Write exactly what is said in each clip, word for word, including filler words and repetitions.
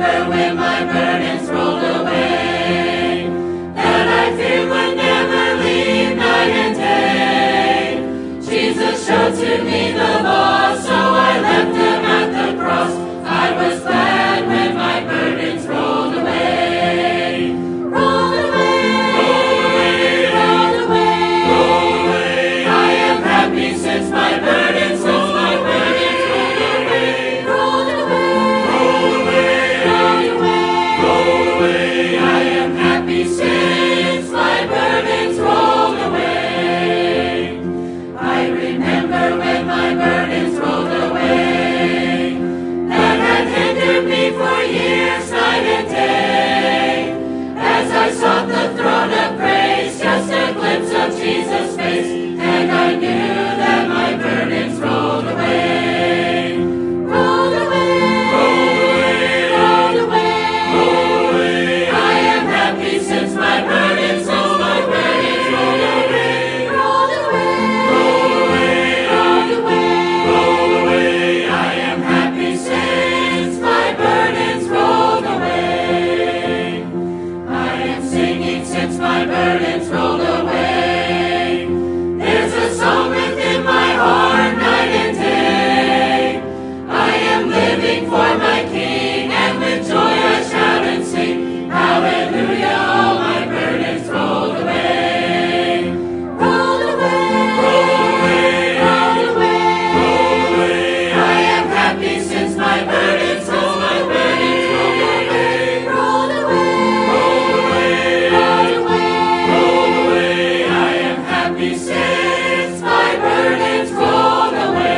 remember when my burdens rolled away, that I feared would never leave night and day. Jesus showed to me the law, so I left him at the cross. I was glad when my burdens rolled away. Rolled away, rolled away, rolled away. I am happy since my burdens, since my burdens rolled away. Rolled away, rolled away, rolled away, rolled away. I am happy since my burdens rolled away. I remember when my burdens rolled away, that had hindered me for years, night and day. As I sought the throne of grace, just a glimpse of Jesus' face, and I knew that my burdens rolled away. Rolled away, rolled away, rolled away, rolled away. I am happy since my burdens, since my burdens rolled away. Rolled away, rolled away, rolled away, rolled away. I am happy since my burdens rolled away. I am singing since my burdens rolled away. There's a song within my heart night and day. I am living for my King, and with joy I shout and sing, hallelujah, all my burdens rolled away. Rolled away, rolled away, rolled away, rolled away. I am happy since my burdens, since my burdens rolled away. Rolled away, rolled away, rolled away, rolled away. I am happy since my burdens rolled away.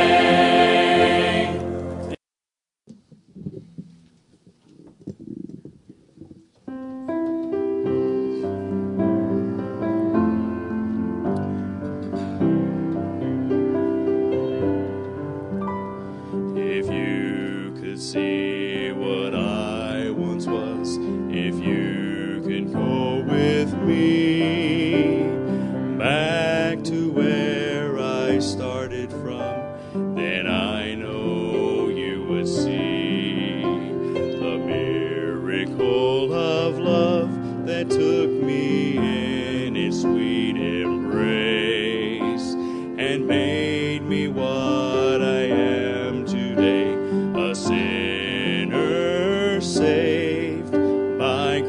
If you could see what I once was, if you could go with me back to where I started from, then I know you would see the miracle of love that took me in its sweet embrace and made me what I am today, a sinner saved by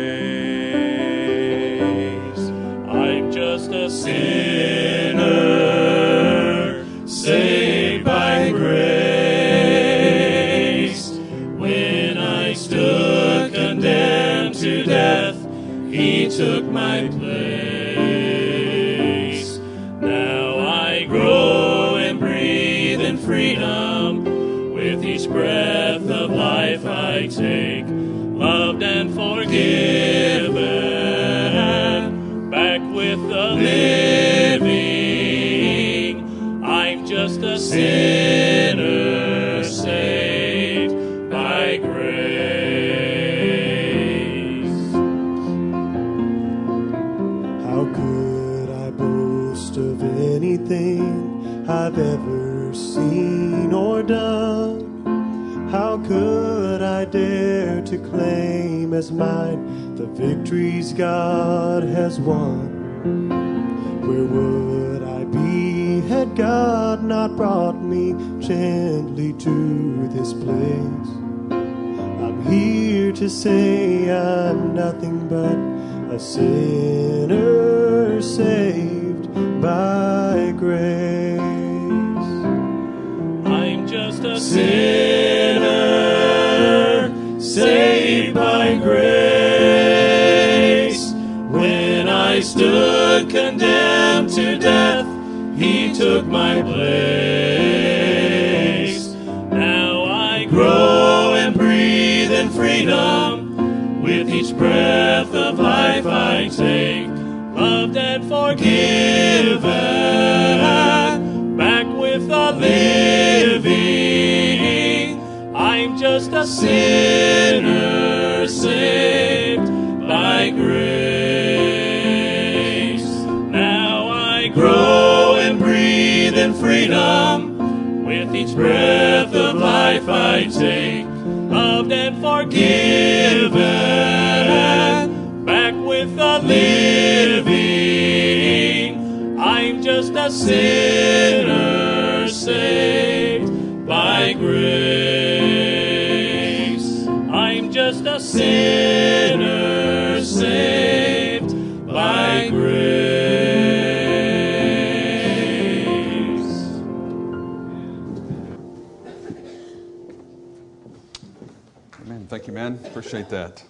grace. I'm just a sinner saved by grace. When I stood condemned to death, he took my place. Now I grow and breathe in freedom. With each breath of life I take, loved and forgiven, back with the living. I'm just a sinner saved by grace. How could I boast of anything I've ever seen or done? How could I dare to claim as mine the victories God has won? Where would I be had God not brought me gently to this place? I'm here to say I'm nothing but a sinner saved by grace. I'm just a sinner saved by grace. When I stood condemned to death, he took my place. Now I grow and breathe in freedom. With each breath of life I take, loved and forgiven, back with the living. I'm just a sinner saved by grace. Now I grow and breathe in freedom. With each breath of life I take, loved and forgiven, back with the living. I'm just a sinner saved by grace. I'm just a sinner saved by grace. Amen. Thank you, man. Appreciate that.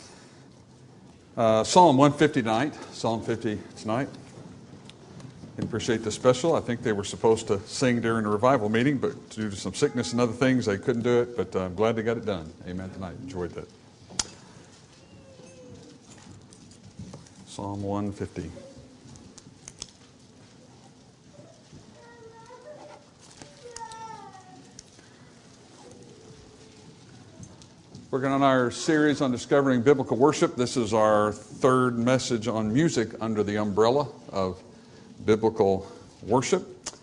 Uh, Psalm one fifty tonight. Psalm fifty tonight. I appreciate the special. I think they were supposed to sing during the revival meeting, but due to some sickness and other things, they couldn't do it. But I'm glad they got it done. Amen tonight. Enjoyed that. Psalm one fifty. Working on our series on discovering biblical worship. This is our third message on music under the umbrella of biblical worship.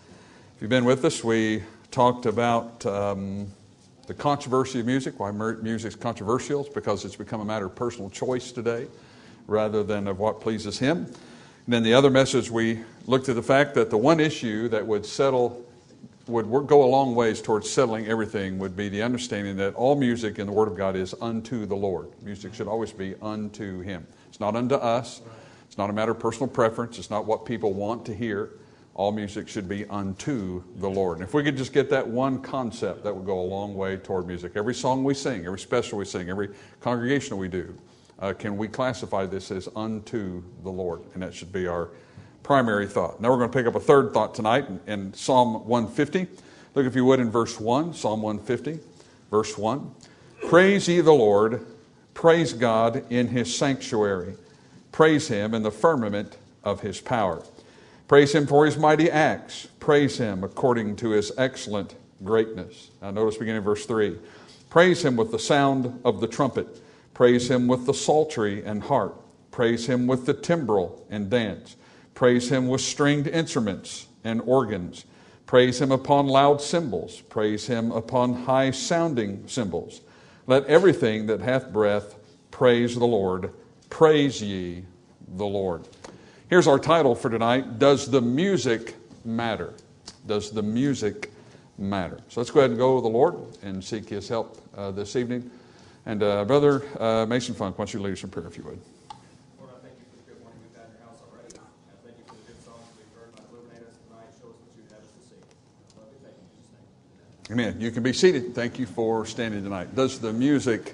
If you've been with us, we talked about um, the controversy of music, why music is controversial. It's because it's become a matter of personal choice today rather than of what pleases Him. And then the other message, we looked at the fact that the one issue that would settle would work, go a long ways towards settling everything would be the understanding that all music in the Word of God is unto the Lord. Music should always be unto Him. It's not unto us. It's not a matter of personal preference. It's not what people want to hear. All music should be unto the Lord. And if we could just get that one concept, that would go a long way toward music. Every song we sing, every special we sing, every congregational we do, uh, can we classify this as unto the Lord? And that should be our primary thought. Now we're going to pick up a third thought tonight in, in Psalm one fifty. Look, if you would, in verse one, Psalm one fifty, verse one. Praise ye the Lord, praise God in His sanctuary. Praise Him in the firmament of His power. Praise Him for His mighty acts. Praise Him according to His excellent greatness. Now notice beginning in verse three. Praise Him with the sound of the trumpet. Praise Him with the psaltery and harp. Praise Him with the timbrel and dance. Praise Him with stringed instruments and organs. Praise Him upon loud cymbals. Praise Him upon high-sounding cymbals. Let everything that hath breath praise the Lord. Praise ye the Lord. Here's our title for tonight. Does the music matter? Does the music matter? So let's go ahead and go to the Lord and seek His help uh, this evening. And uh, Brother uh, Mason Funk, why don't you lead us in prayer if you would. Lord, I thank you for the good morning we've had in your house already. I thank you for the good songs we've heard. Now illuminate us tonight. Show us what you have us to see. I love you. Thank you in Jesus' name. Amen. You can be seated. Thank you for standing tonight. Does the music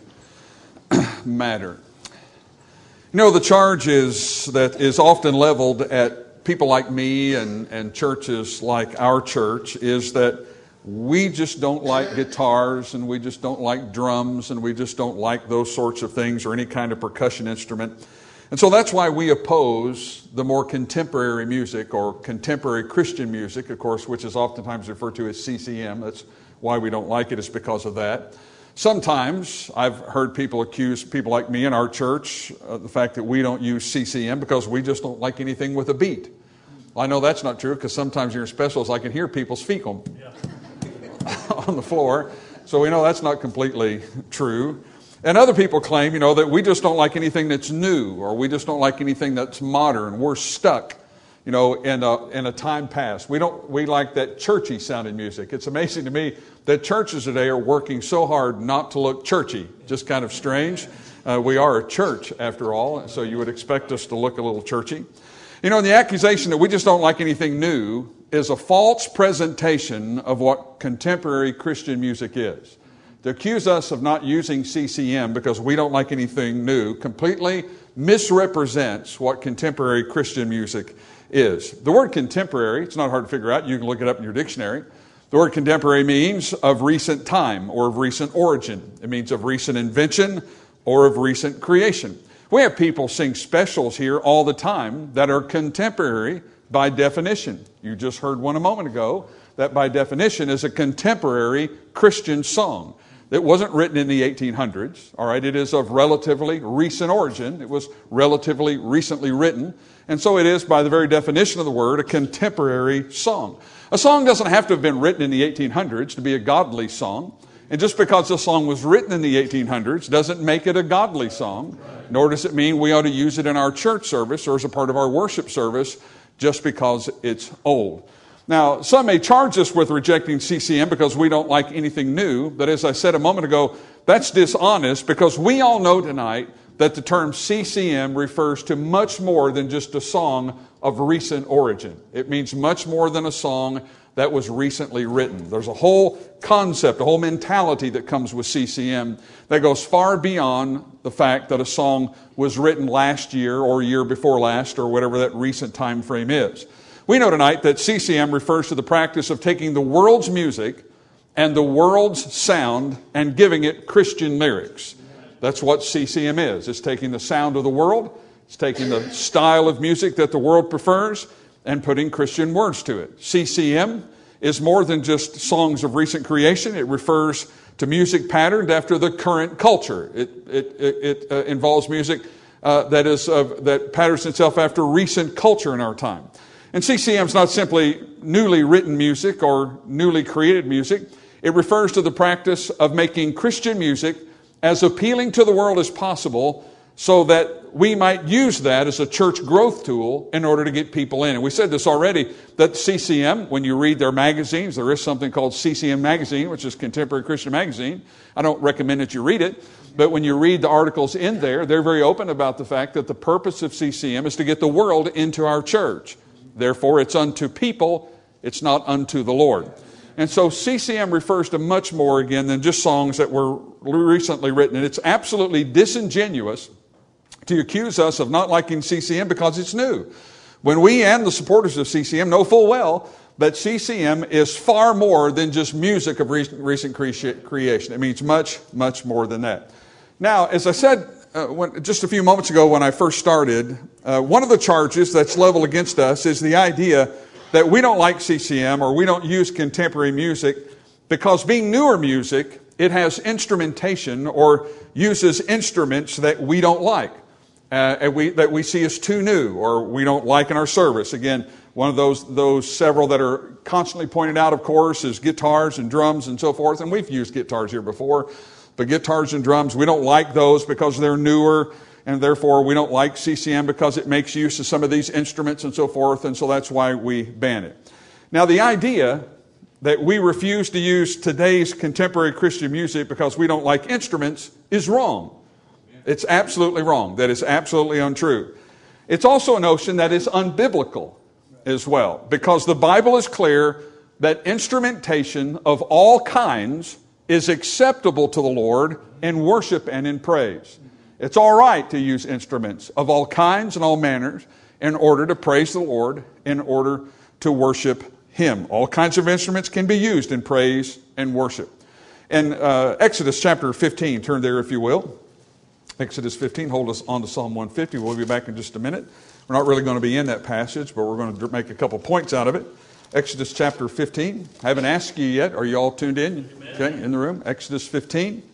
matter? You know, the charge is that is often leveled at people like me and, and churches like our church is that we just don't like guitars and we just don't like drums and we just don't like those sorts of things or any kind of percussion instrument. And so that's why we oppose the more contemporary music or contemporary Christian music, of course, which is oftentimes referred to as C C M. That's why we don't like it, is because of that. Sometimes I've heard people accuse people like me in our church of the fact that we don't use C C M because we just don't like anything with a beat. Well, I know that's not true because sometimes during specials I can hear people's fecal yeah. on the floor. So we know that's not completely true. And other people claim, you know, that we just don't like anything that's new or we just don't like anything that's modern. We're stuck, you know, in a, in a time past. We don't, we like that churchy sounding music. It's amazing to me that churches today are working so hard not to look churchy. Just kind of strange. Uh, we are a church after all, so you would expect us to look a little churchy. You know, the accusation that we just don't like anything new is a false presentation of what contemporary Christian music is. To accuse us of not using C C M because we don't like anything new completely misrepresents what contemporary Christian music is. The word contemporary, it's not hard to figure out. You can look it up in your dictionary. The word contemporary means of recent time or of recent origin. It means of recent invention or of recent creation. We have people sing specials here all the time that are contemporary by definition. You just heard one a moment ago that by definition is a contemporary Christian song. It wasn't written in the eighteen hundreds, all right? It is of relatively recent origin. It was relatively recently written. And so it is, by the very definition of the word, a contemporary song. A song doesn't have to have been written in the eighteen hundreds to be a godly song. And just because a song was written in the eighteen hundreds doesn't make it a godly song, nor does it mean we ought to use it in our church service or as a part of our worship service just because it's old. Now, some may charge us with rejecting C C M because we don't like anything new, but as I said a moment ago, that's dishonest because we all know tonight that the term C C M refers to much more than just a song of recent origin. It means much more than a song that was recently written. There's a whole concept, a whole mentality that comes with C C M that goes far beyond the fact that a song was written last year or year before last or whatever that recent time frame is. We know tonight that C C M refers to the practice of taking the world's music and the world's sound and giving it Christian lyrics. That's what C C M is. It's taking the sound of the world, it's taking the style of music that the world prefers, and putting Christian words to it. C C M is more than just songs of recent creation. It refers to music patterned after the current culture. It, it, it, it uh, involves music uh, that is uh, that patterns itself after recent culture in our time. And C C M is not simply newly written music or newly created music. It refers to the practice of making Christian music as appealing to the world as possible so that we might use that as a church growth tool in order to get people in. And we said this already, that C C M, when you read their magazines, there is something called C C M Magazine, which is Contemporary Christian Magazine. I don't recommend that you read it, but when you read the articles in there, they're very open about the fact that the purpose of C C M is to get the world into our church. Therefore, it's unto people, it's not unto the Lord. And so C C M refers to much more, again, than just songs that were recently written. And it's absolutely disingenuous to accuse us of not liking C C M because it's new, when we and the supporters of C C M know full well that C C M is far more than just music of recent creation. It means much, much more than that. Now, as I said uh, when, just a few moments ago when I first started, uh, one of the charges that's leveled against us is the idea that we don't like C C M or we don't use contemporary music because being newer music, it has instrumentation or uses instruments that we don't like. Uh, and we, that we see as too new or we don't like in our service. Again, one of those those several that are constantly pointed out, of course, is guitars and drums and so forth. And we've used guitars here before. But guitars and drums, we don't like those because they're newer. And therefore, we don't like C C M because it makes use of some of these instruments and so forth. And so that's why we ban it. Now, the idea that we refuse to use today's contemporary Christian music because we don't like instruments is wrong. It's absolutely wrong. That is absolutely untrue. It's also a notion that is unbiblical as well, because the Bible is clear that instrumentation of all kinds is acceptable to the Lord in worship and in praise. It's all right to use instruments of all kinds and all manners in order to praise the Lord, in order to worship Him. All kinds of instruments can be used in praise and worship. In uh, Exodus chapter fifteen, turn there if you will. Exodus fifteen, hold us on to Psalm one fifty. We'll be back in just a minute. We're not really going to be in that passage, but we're going to make a couple points out of it. Exodus chapter fifteen. I haven't asked you yet. Are you all tuned in? Okay, in the room. Exodus fifteen.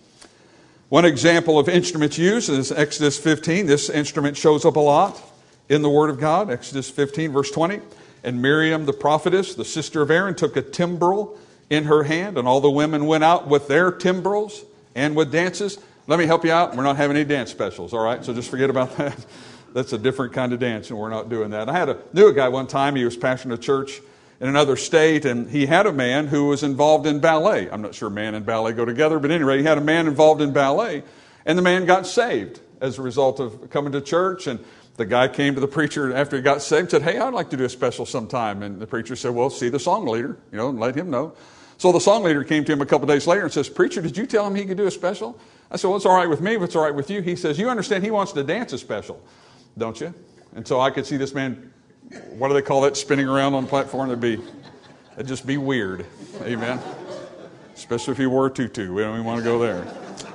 One example of instruments used is Exodus fifteen. This instrument shows up a lot in the Word of God. Exodus fifteen, verse twenty. And Miriam the prophetess, the sister of Aaron, took a timbrel in her hand, and all the women went out with their timbrels and with dances. Let me help you out. We're not having any dance specials, all right? So just forget about that. That's a different kind of dance, and we're not doing that. I had a knew a guy one time. He was pastoring a church in another state, and he had a man who was involved in ballet. I'm not sure man and ballet go together, but anyway, he had a man involved in ballet, and the man got saved as a result of coming to church. And the guy came to the preacher after he got saved and said, "Hey, I'd like to do a special sometime." And the preacher said, "Well, see the song leader, you know, and let him know." So the song leader came to him a couple days later and says, "Preacher, did you tell him he could do a special?" I said, "Well, it's all right with me, but it's all right with you." He says, "You understand he wants to dance a special, don't you?" And so I could see this man, what do they call that, spinning around on the platform? It'd be, it'd just be weird. Amen. Especially if he wore a tutu. We don't even want to go there.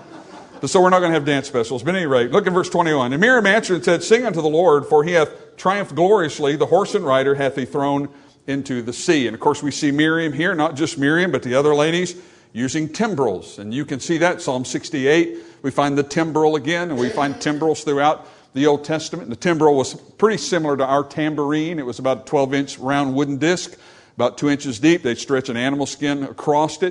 But so we're not going to have dance specials. But at any rate, look at verse twenty-one. And Miriam answered and said, "Sing unto the Lord, for he hath triumphed gloriously. The horse and rider hath he thrown into the sea." And of course we see Miriam here, not just Miriam, but the other ladies using timbrels. And you can see that, Psalm sixty-eight. We find the timbrel again, and we find timbrels throughout the Old Testament. The timbrel was pretty similar to our tambourine. It was about a twelve-inch round wooden disc, about two inches deep. They'd stretch an animal skin across it.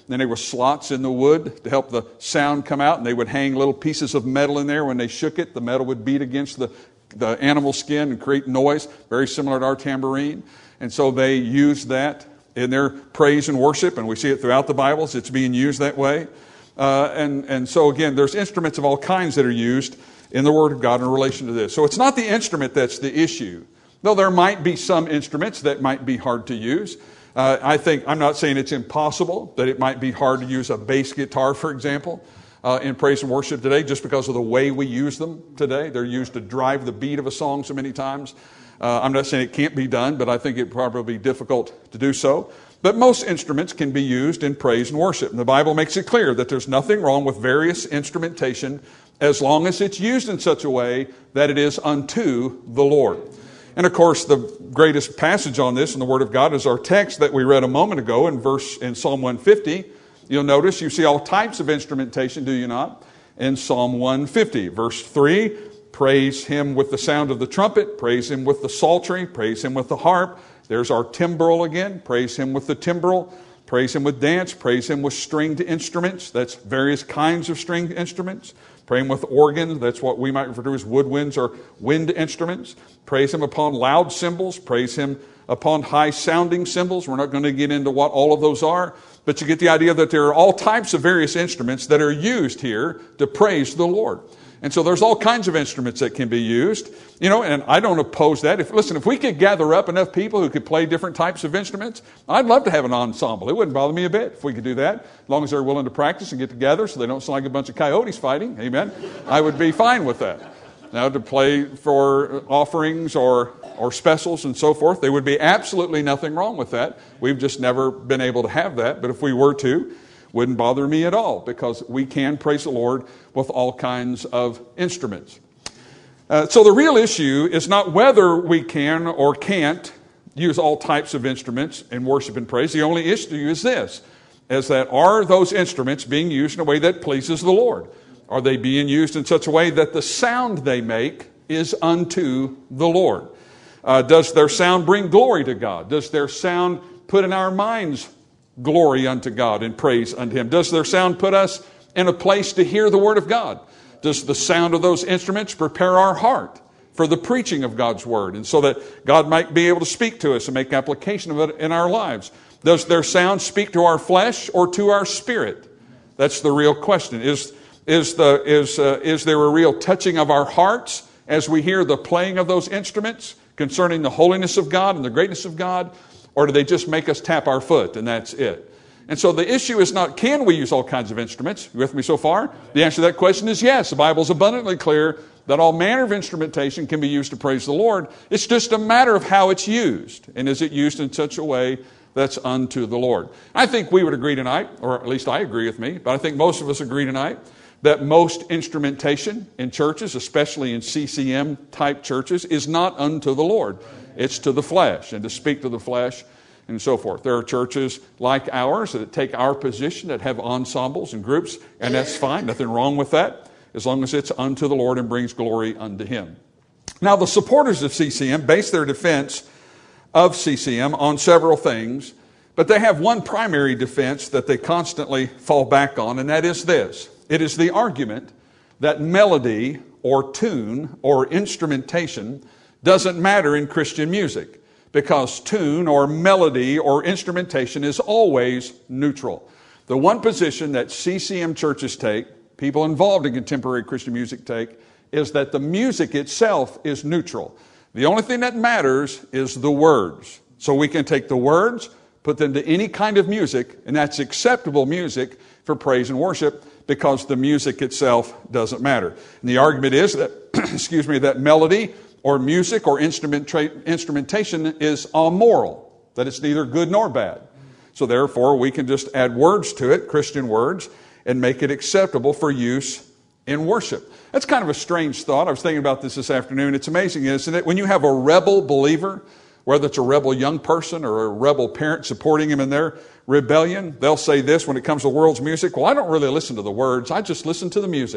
Then there were slots in the wood to help the sound come out, and they would hang little pieces of metal in there. When they shook it, the metal would beat against the, the animal skin and create noise, very similar to our tambourine. And so they used that in their praise and worship, and we see it throughout the Bibles. It's being used that way. Uh, and, and so again, there's instruments of all kinds that are used in the Word of God in relation to this. So it's not the instrument that's the issue, though there might be some instruments that might be hard to use. Uh, I think, I'm not saying it's impossible, that it might be hard to use a bass guitar, for example, uh, in praise and worship today, just because of the way we use them today. They're used to drive the beat of a song so many times. Uh, I'm not saying it can't be done, but I think it probably be difficult to do so. But most instruments can be used in praise and worship. And the Bible makes it clear that there's nothing wrong with various instrumentation as long as it's used in such a way that it is unto the Lord. And of course, the greatest passage on this in the Word of God is our text that we read a moment ago in verse in Psalm one fifty. You'll notice you see all types of instrumentation, do you not? In Psalm one fifty, verse three, praise Him with the sound of the trumpet, praise Him with the psaltery, praise Him with the harp. There's our timbrel again, praise Him with the timbrel, praise Him with dance, praise Him with stringed instruments. That's various kinds of stringed instruments. Praise Him with organ, that's what we might refer to as woodwinds or wind instruments. Praise Him upon loud cymbals. Praise Him upon high-sounding cymbals. We're not going to get into what all of those are, but you get the idea that there are all types of various instruments that are used here to praise the Lord. And so there's all kinds of instruments that can be used. You know, and I don't oppose that. If, listen, if we could gather up enough people who could play different types of instruments, I'd love to have an ensemble. It wouldn't bother me a bit if we could do that, as long as they're willing to practice and get together so they don't sound like a bunch of coyotes fighting. Amen. I would be fine with that. Now, to play for offerings or, or specials and so forth, there would be absolutely nothing wrong with that. We've just never been able to have that. But if we were to, wouldn't bother me at all, because we can praise the Lord with all kinds of instruments. Uh, so the real issue is not whether we can or can't use all types of instruments in worship and praise. The only issue is this, is that are those instruments being used in a way that pleases the Lord? Are they being used in such a way that the sound they make is unto the Lord? Uh, does their sound bring glory to God? Does their sound put in our minds glory unto God and praise unto Him? Does their sound put us in a place to hear the Word of God? Does the sound of those instruments prepare our heart for the preaching of God's Word, and so that God might be able to speak to us and make application of it in our lives? Does their sound speak to our flesh or to our spirit? That's the real question. Is, is, the, is, uh, is there a real touching of our hearts as we hear the playing of those instruments concerning the holiness of God and the greatness of God? Or do they just make us tap our foot and that's it? And so the issue is not, can we use all kinds of instruments? You with me so far? The answer to that question is yes. The Bible is abundantly clear that all manner of instrumentation can be used to praise the Lord. It's just a matter of how it's used. And is it used in such a way that's unto the Lord? I think we would agree tonight, or at least I agree with me, but I think most of us agree tonight, that most instrumentation in churches, especially in C C M type churches, is not unto the Lord. It's to the flesh, and to speak to the flesh, and so forth. There are churches like ours that take our position, that have ensembles and groups, and that's fine. Nothing wrong with that, as long as it's unto the Lord and brings glory unto Him. Now, the supporters of C C M base their defense of C C M on several things, but they have one primary defense that they constantly fall back on, and that is this. It is the argument that melody or tune or instrumentation doesn't matter in Christian music, because tune or melody or instrumentation is always neutral. The one position that C C M churches take, people involved in contemporary Christian music take, is that the music itself is neutral. The only thing that matters is the words. So we can take the words, put them to any kind of music, and that's acceptable music for praise and worship, because the music itself doesn't matter. And the argument is that, excuse me, that melody or music or instrument tra- instrumentation is amoral, that it's neither good nor bad. So therefore, we can just add words to it, Christian words, and make it acceptable for use in worship. That's kind of a strange thought. I was thinking about this this afternoon. It's amazing, isn't it? When you have a rebel believer, whether it's a rebel young person or a rebel parent supporting him in their rebellion, they'll say this when it comes to the world's music: well, I don't really listen to the words, I just listen to the music.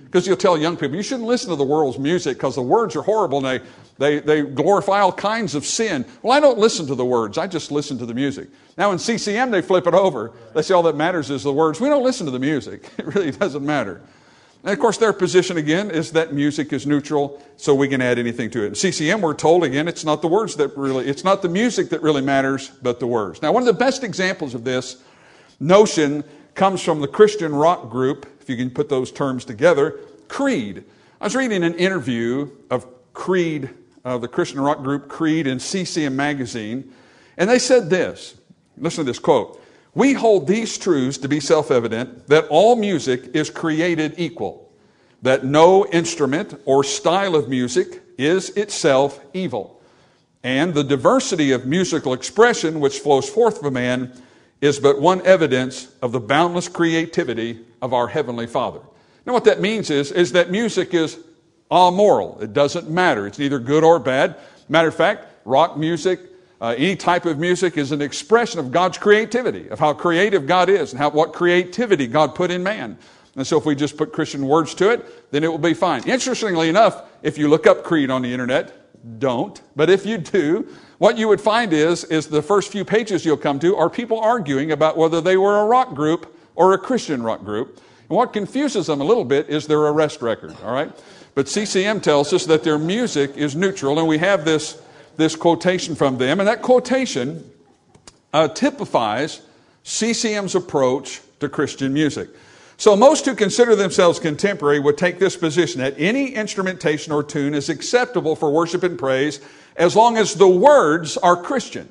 Because you'll tell young people, you shouldn't listen to the world's music because the words are horrible and they, they, they glorify all kinds of sin. Well, I don't listen to the words. I just listen to the music. Now in C C M, they flip it over. They say all that matters is the words. We don't listen to the music. It really doesn't matter. And of course, their position again is that music is neutral, so we can add anything to it. In C C M, we're told again, it's not the words that really, it's not the music that really matters, but the words. Now, one of the best examples of this notion comes from the Christian rock group, if you can put those terms together, Creed. I was reading an interview of Creed, uh, the Christian rock group Creed in C C M magazine, and they said this. Listen to this quote. "We hold these truths to be self-evident, that all music is created equal, that no instrument or style of music is itself evil, and the diversity of musical expression which flows forth from man is but one evidence of the boundless creativity of our Heavenly Father." Now what that means is, is that music is amoral. It doesn't matter. It's neither good or bad. Matter of fact, rock music, Uh, any type of music is an expression of God's creativity, of how creative God is and how, what creativity God put in man. And so if we just put Christian words to it, then it will be fine. Interestingly enough, if you look up Creed on the internet, don't, but if you do, what you would find is, is the first few pages you'll come to are people arguing about whether they were a rock group or a Christian rock group. And what confuses them a little bit is their arrest record, all right? But C C M tells us that their music is neutral, and we have this this quotation from them, and that quotation uh, typifies C C M's approach to Christian music. So most who consider themselves contemporary would take this position that any instrumentation or tune is acceptable for worship and praise as long as the words are Christian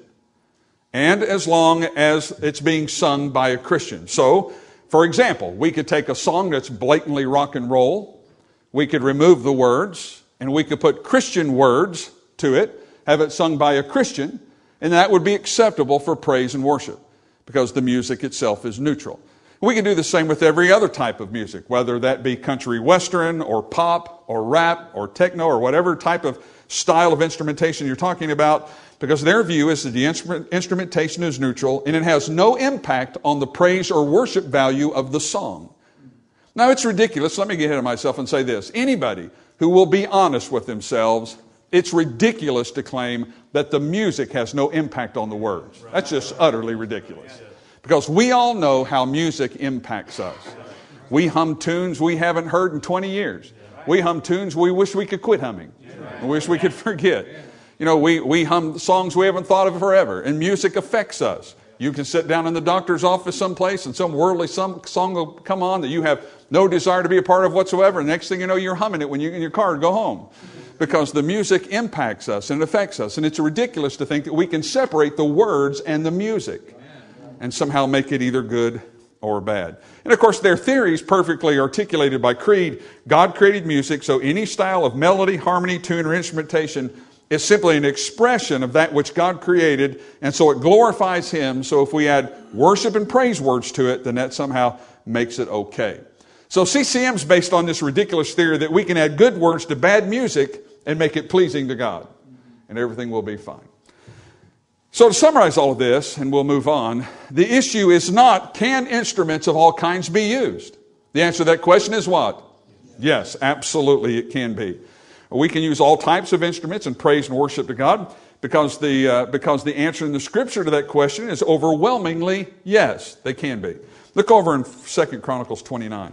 and as long as it's being sung by a Christian. So, for example, we could take a song that's blatantly rock and roll, we could remove the words, and we could put Christian words to it, have it sung by a Christian, and that would be acceptable for praise and worship because the music itself is neutral. We can do the same with every other type of music, whether that be country western or pop or rap or techno or whatever type of style of instrumentation you're talking about, because their view is that the instrument, instrumentation is neutral and it has no impact on the praise or worship value of the song. Now, it's ridiculous. Let me get ahead of myself and say this. Anybody who will be honest with themselves, it's ridiculous to claim that the music has no impact on the words. That's just utterly ridiculous. Because we all know how music impacts us. We hum tunes we haven't heard in twenty years. We hum tunes we wish we could quit humming. We wish we could forget. You know, we, we hum songs we haven't thought of forever. And music affects us. You can sit down in the doctor's office someplace and some worldly some song will come on that you have no desire to be a part of whatsoever. And next thing you know, you're humming it when you get in your car to go home. Because the music impacts us and affects us. And it's ridiculous to think that we can separate the words and the music and somehow make it either good or bad. And of course, their theory is perfectly articulated by Creed. God created music, so any style of melody, harmony, tune, or instrumentation is simply an expression of that which God created, and so it glorifies Him. So if we add worship and praise words to it, then that somehow makes it okay. So C C M is based on this ridiculous theory that we can add good words to bad music and make it pleasing to God, and everything will be fine. So to summarize all of this, and we'll move on, the issue is not, can instruments of all kinds be used? The answer to that question is what? Yes, absolutely it can be. We can use all types of instruments in praise and worship to God because the, uh, because the answer in the Scripture to that question is overwhelmingly yes, they can be. Look over in Second Chronicles twenty-nine.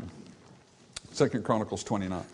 Second Chronicles twenty-nine.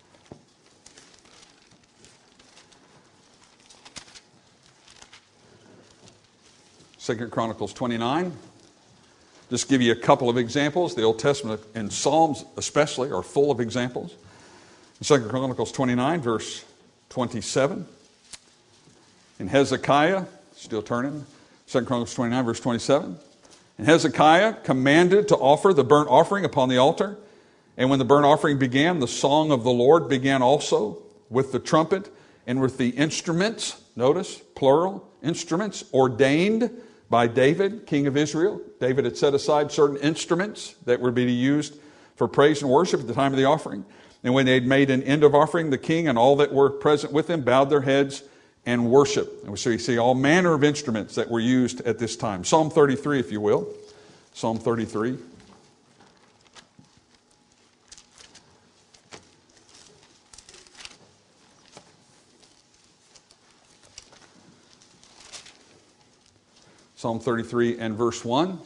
Second Chronicles twenty-nine. Just give you a couple of examples. The Old Testament and Psalms especially are full of examples. Second Chronicles twenty-nine, verse twenty-seven. In Hezekiah, still turning, Second Chronicles twenty-nine, verse twenty-seven. And Hezekiah commanded to offer the burnt offering upon the altar. And when the burnt offering began, the song of the Lord began also with the trumpet and with the instruments, notice, plural, instruments ordained by David, king of Israel. David had set aside certain instruments that were to be used for praise and worship at the time of the offering. And when they had made an end of offering, the king and all that were present with him bowed their heads and worshiped. And so you see all manner of instruments that were used at this time. Psalm thirty-three, if you will. Psalm thirty-three. Psalm thirty-three and verse one.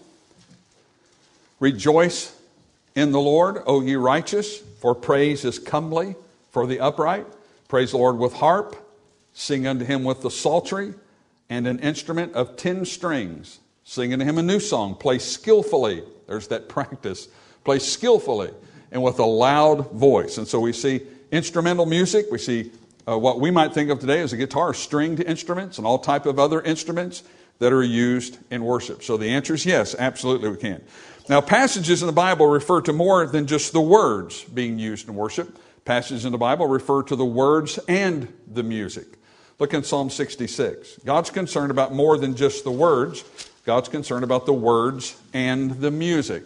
Rejoice in the Lord, O ye righteous, for praise is comely for the upright. Praise the Lord with harp. Sing unto him with the psaltery and an instrument of ten strings. Sing unto him a new song. Play skillfully. There's that practice. Play skillfully and with a loud voice. And so we see instrumental music. We see uh, what we might think of today as a guitar, stringed instruments and all type of other instruments that are used in worship. So the answer is yes, absolutely we can. Now, passages in the Bible refer to more than just the words being used in worship. Passages in the Bible refer to the words and the music. Look in Psalm sixty-six. God's concerned about more than just the words. God's concerned about the words and the music.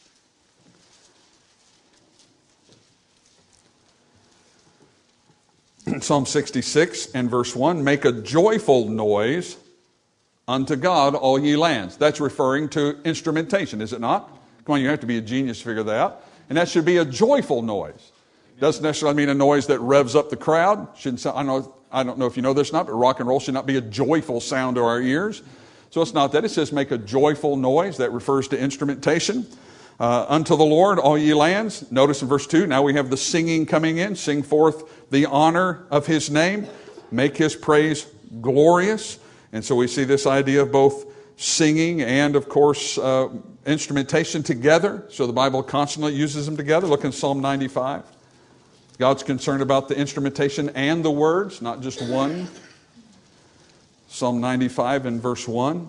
Psalm sixty-six and verse one, make a joyful noise unto God, all ye lands. That's referring to instrumentation, is it not? Come on, you have to be a genius to figure that out. And that should be a joyful noise. Doesn't necessarily mean a noise that revs up the crowd. Shouldn't sound, I, know, I don't know if you know this or not, but rock and roll should not be a joyful sound to our ears. So it's not that. It says make a joyful noise. That refers to instrumentation. Uh, unto the Lord, all ye lands. Notice in verse two, now we have the singing coming in. Sing forth the honor of his name. Make his praise glorious. And so we see this idea of both singing and, of course, uh, instrumentation together. So the Bible constantly uses them together. Look in Psalm ninety-five. God's concerned about the instrumentation and the words, not just one. Psalm ninety-five and verse one.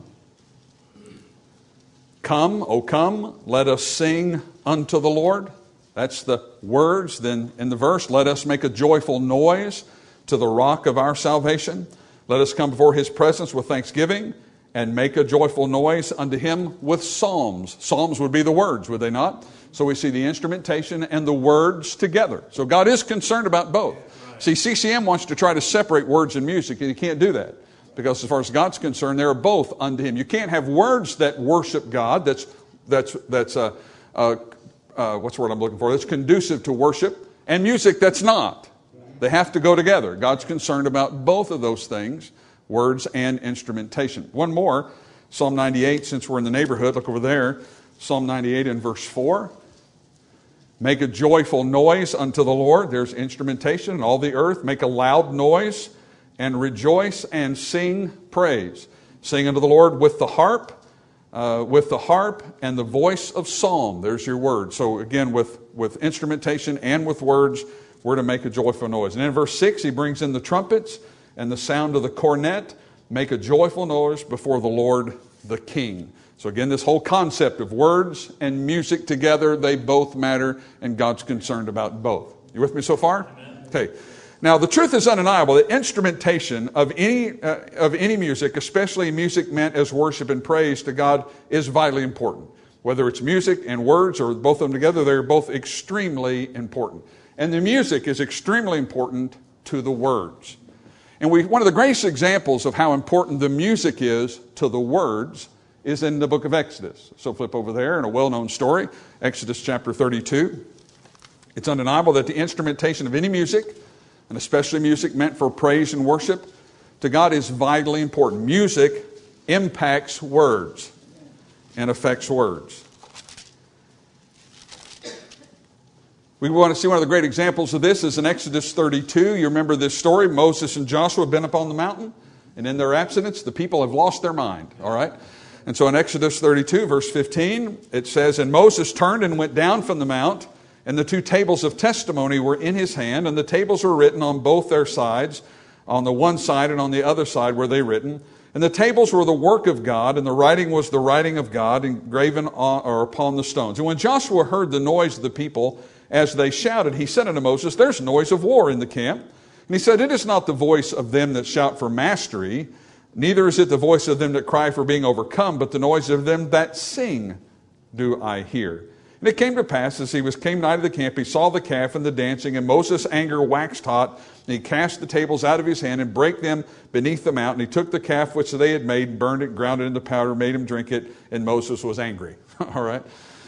Come, O come, let us sing unto the Lord. That's the words. Then in the verse, let us make a joyful noise to the rock of our salvation. Let us come before his presence with thanksgiving and make a joyful noise unto him with psalms. Psalms would be the words, would they not? So we see the instrumentation and the words together. So God is concerned about both. See, C C M wants to try to separate words and music, and you can't do that. Because as far as God's concerned, they are both unto him. You can't have words that worship God, that's, that's, that's uh, uh, uh, what's the word I'm looking for? That's conducive to worship, and music that's not. They have to go together. God's concerned about both of those things, words and instrumentation. One more, Psalm ninety-eight, since we're in the neighborhood, look over there. Psalm ninety-eight and verse four. Make a joyful noise unto the Lord. There's instrumentation and all the earth. Make a loud noise and rejoice and sing praise. Sing unto the Lord with the harp, uh, with the harp and the voice of psalm. There's your word. So again, with, with instrumentation and with words, we're to make a joyful noise. And in verse six, he brings in the trumpets and the sound of the cornet. Make a joyful noise before the Lord the King. So again, this whole concept of words and music together, they both matter, and God's concerned about both. You with me so far? Amen. Okay. Now, the truth is undeniable that instrumentation of any uh, of any music, especially music meant as worship and praise to God, is vitally important. Whether it's music and words or both of them together, they're both extremely important. And the music is extremely important to the words. And we, one of the greatest examples of how important the music is to the words is in the book of Exodus. So flip over there in a well-known story, Exodus chapter thirty-two. It's undeniable that the instrumentation of any music, and especially music meant for praise and worship, to God is vitally important. Music impacts words and affects words. We want to see one of the great examples of this is in Exodus thirty-two. You remember this story. Moses and Joshua have been up on the mountain, and in their absence, the people have lost their mind. All right? And so in Exodus thirty-two, verse fifteen, it says, And Moses turned and went down from the mount, and the two tables of testimony were in his hand, and the tables were written on both their sides. On the one side and on the other side were they written. And the tables were the work of God, and the writing was the writing of God, engraven on, or upon the stones. And when Joshua heard the noise of the people as they shouted, he said unto Moses, There's noise of war in the camp. And he said, It is not the voice of them that shout for mastery, neither is it the voice of them that cry for being overcome, but the noise of them that sing do I hear. And it came to pass, as he was came nigh to the camp, he saw the calf and the dancing, and Moses' anger waxed hot, and he cast the tables out of his hand and brake them beneath the mount. And he took the calf which they had made, burned it, ground it into powder, made him drink it, and Moses was angry. All right.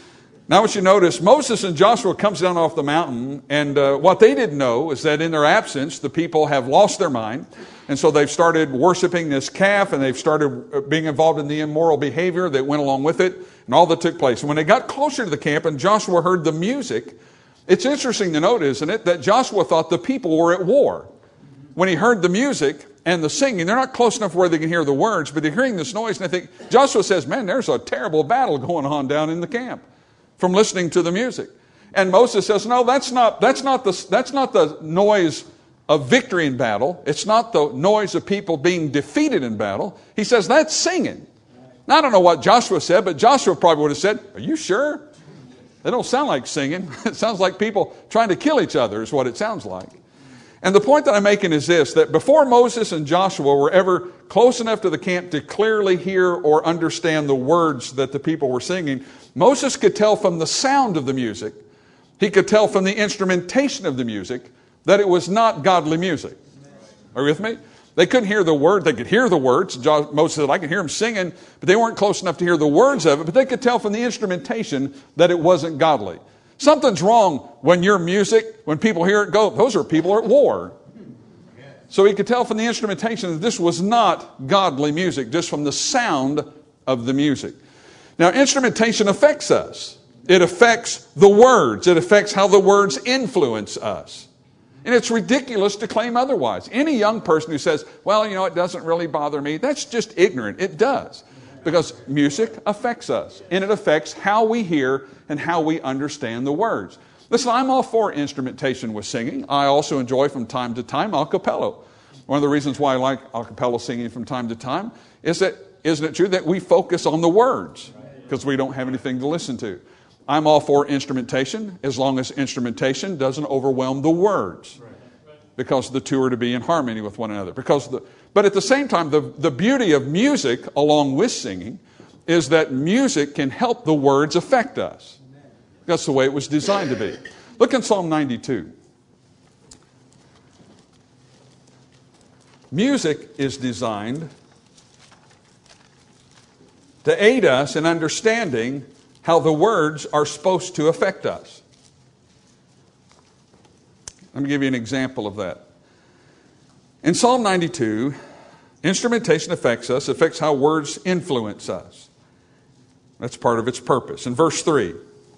Now, what you notice, Moses and Joshua comes down off the mountain, and uh, what they didn't know is that in their absence, the people have lost their mind, and so they've started worshiping this calf, and they've started being involved in the immoral behavior that went along with it, and all that took place. And when they got closer to the camp and Joshua heard the music, it's interesting to note, isn't it, that Joshua thought the people were at war. When he heard the music and the singing, they're not close enough where they can hear the words, but they're hearing this noise, and I think, Joshua says, man, there's a terrible battle going on down in the camp from listening to the music. And Moses says, no, that's not, that's not the, that's not the noise of victory in battle. It's not the noise of people being defeated in battle. He says, that's singing. Now, I don't know what Joshua said, but Joshua probably would have said, are you sure? They don't sound like singing. It sounds like people trying to kill each other is what it sounds like. And the point that I'm making is this, that before Moses and Joshua were ever close enough to the camp to clearly hear or understand the words that the people were singing, Moses could tell from the sound of the music, he could tell from the instrumentation of the music, that it was not godly music. Are you with me? They couldn't hear the word. They could hear the words. Moses said, I could hear them singing, but they weren't close enough to hear the words of it, but they could tell from the instrumentation that it wasn't godly. Something's wrong when your music, when people hear it go, those are people at war. So he could tell from the instrumentation that this was not godly music, just from the sound of the music. Now, instrumentation affects us. It affects the words. It affects how the words influence us. And it's ridiculous to claim otherwise. Any young person who says, well, you know, it doesn't really bother me, that's just ignorant. It does. Because music affects us. And it affects how we hear and how we understand the words. Listen, I'm all for instrumentation with singing. I also enjoy from time to time a cappella. One of the reasons why I like a cappella singing from time to time is that, isn't it true that we focus on the words because we don't have anything to listen to. I'm all for instrumentation as long as instrumentation doesn't overwhelm the words, because the two are to be in harmony with one another. Because the, but at the same time, the, the beauty of music along with singing is that music can help the words affect us. That's the way it was designed to be. Look in Psalm ninety-two. Music is designed to aid us in understanding how the words are supposed to affect us. Let me give you an example of that. In Psalm ninety-two, instrumentation affects us, affects how words influence us. That's part of its purpose. In verse three,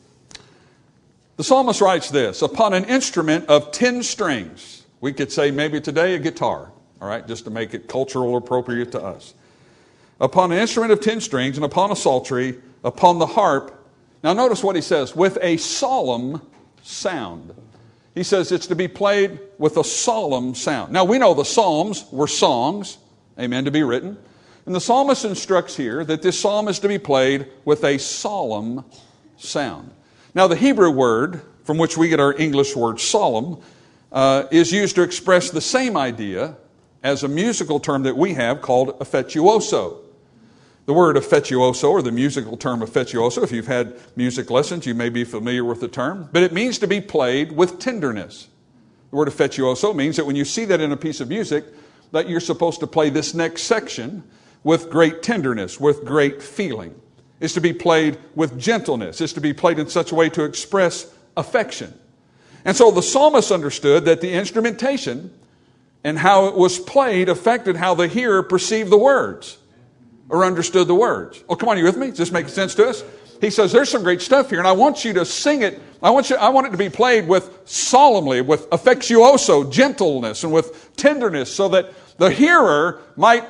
the psalmist writes this, upon an instrument of ten strings, we could say maybe today a guitar, all right, just to make it cultural appropriate to us. Upon an instrument of ten strings and upon a psaltery, upon the harp. Now notice what he says, with a solemn sound. He says it's to be played with a solemn sound. Now we know the Psalms were songs, amen, to be written. And the psalmist instructs here that this psalm is to be played with a solemn sound. Now the Hebrew word, from which we get our English word solemn, uh, is used to express the same idea as a musical term that we have called affettuoso. The word affettuoso, or the musical term affettuoso, if you've had music lessons, you may be familiar with the term, but it means to be played with tenderness. The word affettuoso means that when you see that in a piece of music, that you're supposed to play this next section with great tenderness, with great feeling. It's to be played with gentleness. It's to be played in such a way to express affection. And so the psalmist understood that the instrumentation and how it was played affected how the hearer perceived the words or understood the words. Oh, come on, are you with me? Does this make sense to us? He says, there's some great stuff here, and I want you to sing it. I want you, I want it to be played with solemnly, with affectuoso, gentleness, and with tenderness, so that the hearer might,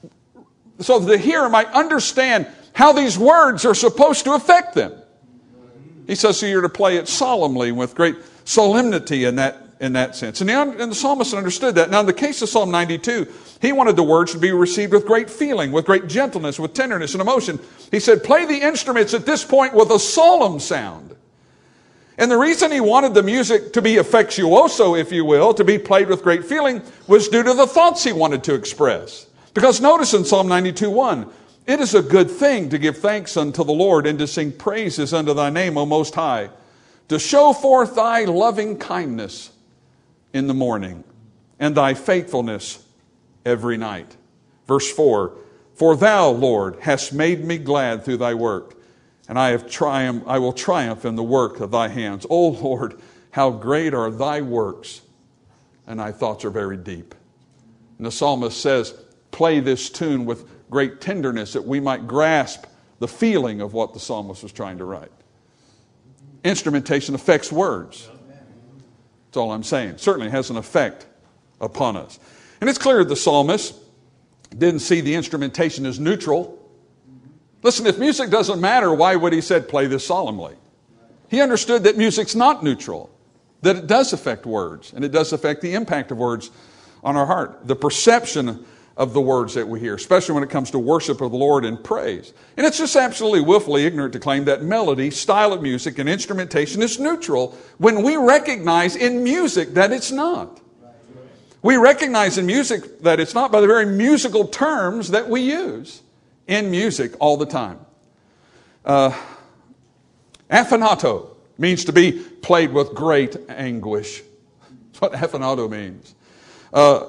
so that the hearer might understand how these words are supposed to affect them. He says, so you're to play it solemnly, with great solemnity in that in that sense. And the, and the psalmist understood that. Now, in the case of Psalm ninety-two, he wanted the words to be received with great feeling, with great gentleness, with tenderness and emotion. He said, play the instruments at this point with a solemn sound. And the reason he wanted the music to be affectuoso, if you will, to be played with great feeling, was due to the thoughts he wanted to express. Because notice in Psalm ninety-two one, it is a good thing to give thanks unto the Lord and to sing praises unto thy name, O Most High, to show forth thy loving kindness in the morning, and thy faithfulness every night. Verse four, for thou, Lord, hast made me glad through thy work, and I have triumphed, I will triumph in the work of thy hands. O Lord, how great are thy works, and thy thoughts are very deep. And the psalmist says, play this tune with great tenderness that we might grasp the feeling of what the psalmist was trying to write. Instrumentation affects words. That's all I'm saying. Certainly has an effect upon us. And it's clear the psalmist didn't see the instrumentation as neutral. Listen, if music doesn't matter, why would he said play this solemnly? He understood that music's not neutral, that it does affect words, and it does affect the impact of words on our heart, the perception of the words that we hear, especially when it comes to worship of the Lord and praise. And it's just absolutely willfully ignorant to claim that melody, style of music, and instrumentation is neutral when we recognize in music that it's not. We recognize in music that it's not by the very musical terms that we use in music all the time. Uh, affinato means to be played with great anguish. That's what affinato means. Uh,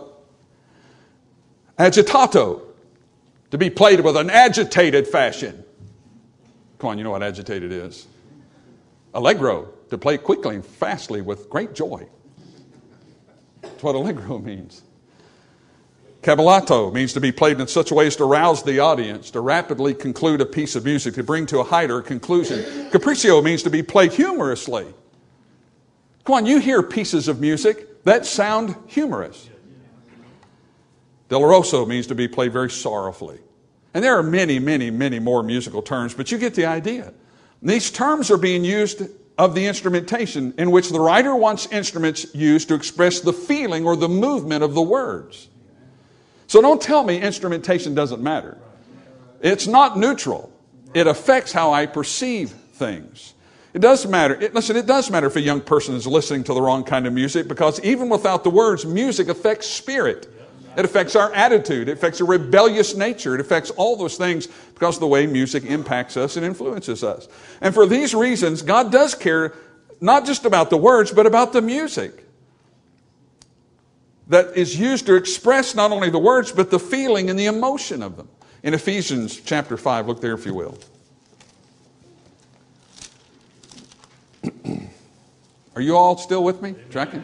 agitato, to be played with an agitated fashion. Come on, you know what agitated is. Allegro, to play quickly and fastly with great joy. That's what allegro means. Caballato means to be played in such a way as to rouse the audience, to rapidly conclude a piece of music, to bring to a height or a conclusion. Capriccio means to be played humorously. Come on, you hear pieces of music that sound humorous. Doloroso means to be played very sorrowfully. And there are many, many, many more musical terms, but you get the idea. These terms are being used of the instrumentation in which the writer wants instruments used to express the feeling or the movement of the words. So don't tell me instrumentation doesn't matter. It's not neutral. It affects how I perceive things. It does matter. It, listen, it does matter if a young person is listening to the wrong kind of music, because even without the words, music affects spirit. It affects our attitude. It affects a rebellious nature. It affects all those things because of the way music impacts us and influences us. And for these reasons, God does care not just about the words, but about the music that is used to express not only the words, but the feeling and the emotion of them. In Ephesians chapter five, look there if you will. Are you all still with me? Tracking?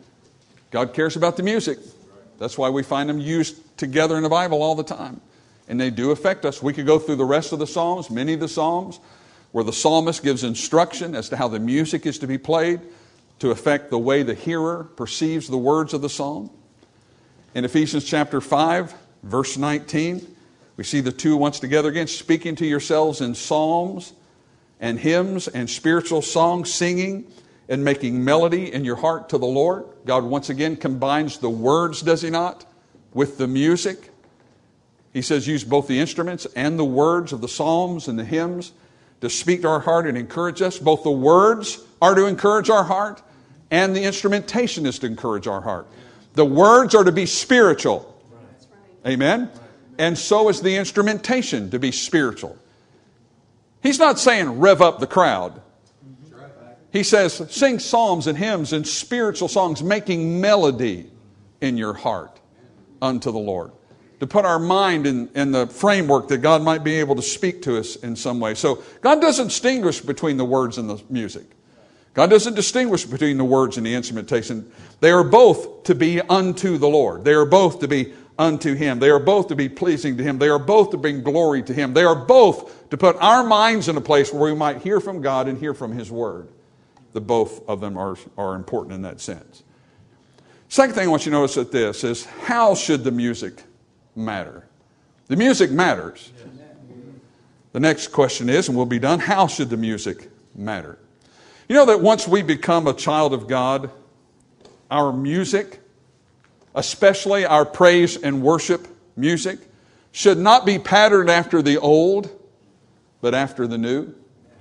God cares about the music. That's why we find them used together in the Bible all the time. And they do affect us. We could go through the rest of the Psalms, many of the Psalms, where the psalmist gives instruction as to how the music is to be played to affect the way the hearer perceives the words of the psalm. In Ephesians chapter five, verse nineteen, we see the two once together again, speaking to yourselves in psalms and hymns and spiritual songs, singing and making melody in your heart to the Lord. God once again combines the words, does he not, with the music. He says use both the instruments and the words of the psalms and the hymns to speak to our heart and encourage us. Both the words are to encourage our heart, and the instrumentation is to encourage our heart. The words are to be spiritual. Amen? And so is the instrumentation to be spiritual. He's not saying rev up the crowd. He says sing psalms and hymns and spiritual songs, making melody in your heart unto the Lord. To put our mind in, in the framework that God might be able to speak to us in some way. So God doesn't distinguish between the words and the music. God doesn't distinguish between the words and the instrumentation. They are both to be unto the Lord. They are both to be unto Him. They are both to be pleasing to Him. They are both to bring glory to Him. They are both to put our minds in a place where we might hear from God and hear from His Word. The both of them are, are important in that sense. Second thing I want you to notice at this is, how should the music matter? The music matters. The next question is, and we'll be done, how should the music matter? You know that once we become a child of God, our music, especially our praise and worship music, should not be patterned after the old, but after the new.